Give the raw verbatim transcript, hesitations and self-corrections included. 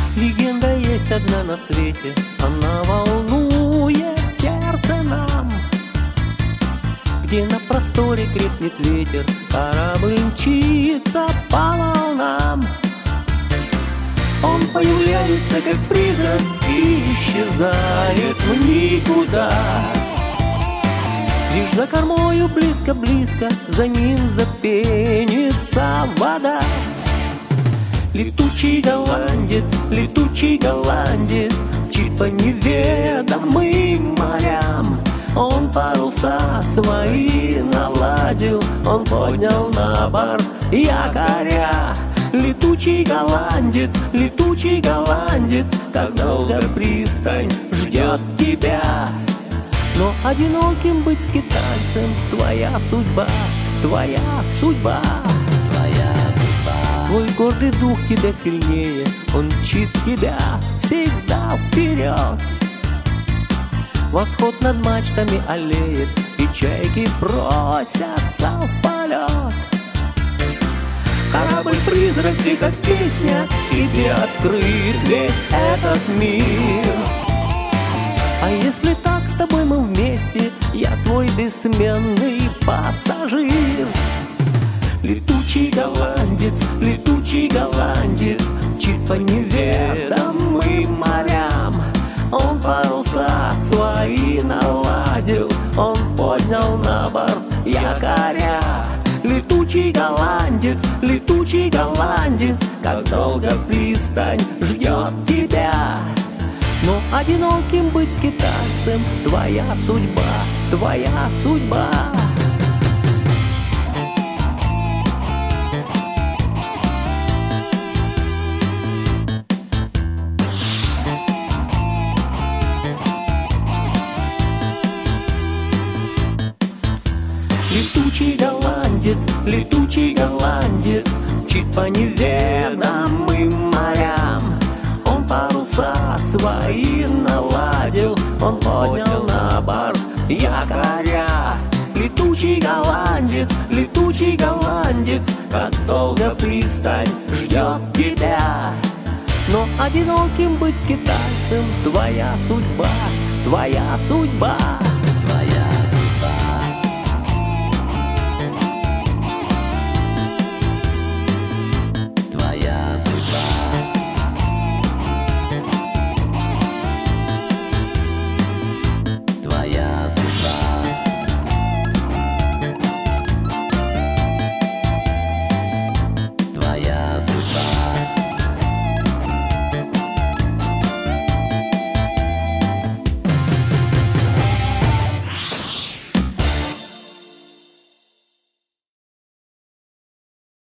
Легенда есть одна на свете, она волнует сердце нам. Где на просторе крепнет ветер, корабль мчится по волнам. Он появляется как призрак и исчезает в никуда. Лишь за кормою близко-близко за ним запенится вода. Летучий голландец, летучий голландец мчит по неведомым морям. Он паруса свои наладил, он поднял на борт якоря. Летучий голландец, летучий голландец, как долго пристань ждет тебя. Но одиноким быть скитальцем твоя судьба, твоя судьба, твоя судьба. Твой гордый дух тебя сильнее, он мчит тебя всегда вперед. Восход над мачтами аллеет, и чайки просятся в полет. Корабль-призрак, ты как песня, тебе открыт весь этот мир. А если так с тобой мы вместе, я твой бессменный пассажир. Летучий голландец, летучий голландец мчит по неведомым морям. Он паруса свои наладил, он поднял на борт якоря. Летучий голландец, летучий голландец, как долго пристань ждет тебя. Но одиноким быть скитальцем твоя судьба, твоя судьба. Летучий голландец, летучий голландец мчит по неведомым морям. Он паруса свои наладил, он поднял на борт якоря. Летучий голландец, летучий голландец, как долго пристань ждет тебя. Но одиноким быть скитальцем твоя судьба, твоя судьба.